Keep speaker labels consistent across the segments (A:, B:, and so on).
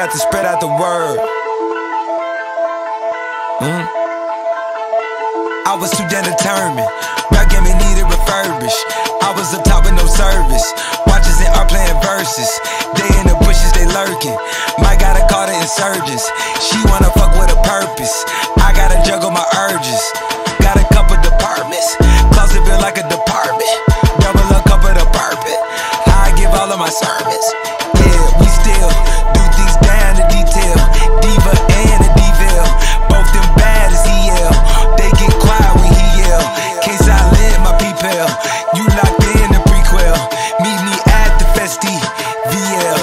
A: got to spread out the word. I was too damn determined. Rap game it needed refurbish. I was up top with no service. Watches in art playing verses. They in the bushes, they lurking. Might gotta call the insurgents. She wanna fuck with a purpose. I gotta juggle my urges. Got a couple departments. Closet built like a department. Double a cup of the purpose. How I give all of my sermons. Yeah, we still do things down to detail. Diva and a D-Ville. Both them bad as EL. They get quiet when he yell. Can't silent my P-Pel. You locked in the prequel. Meet me at the Festi VL.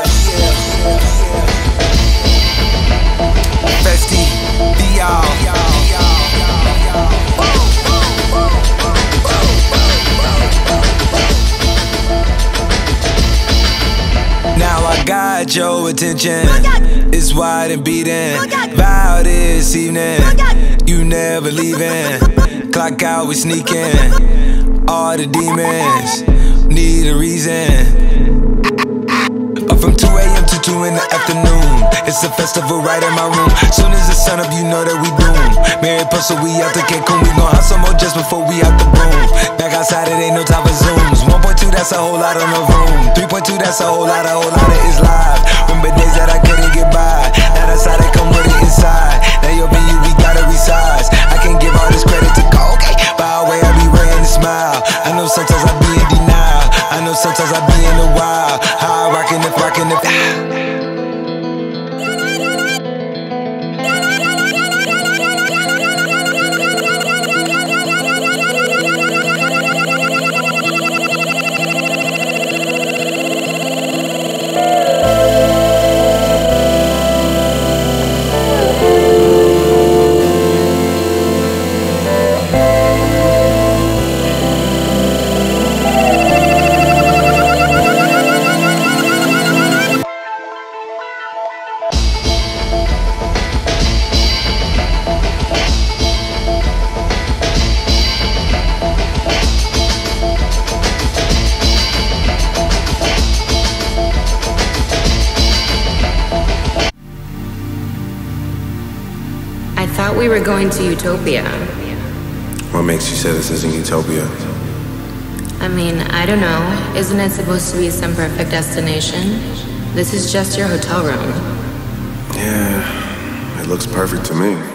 A: Festi VL. Now I got your attention. It's wide and beating. Vow this evening, you never leaving. Clock out, we sneaking. All the demons need a reason. Up from 2 a.m. to 2 in the afternoon. It's a festival right in my room. Soon as the sun up, you know that we doomed. Mary Puzzle, we out to Cancun. We gon' hustle more just before we out the boom. Back outside, it ain't no time for Zooms. 1.2, that's a whole lot on the room. 3.2, that's a whole lot of it's live. Remember days that I couldn't get by. Now that's how they come with it inside. Now your venue, we gotta resize. I can't give all this credit to Colgate. By the way, I be wearing a smile. I know sometimes I be in denial. I know sometimes I be in the wild. How I rockin' if.
B: I thought we were going to Utopia.
C: What makes you say this isn't Utopia?
B: I mean, I don't know. Isn't it supposed to be some perfect destination? This is just your hotel room.
C: Yeah, it looks perfect to me.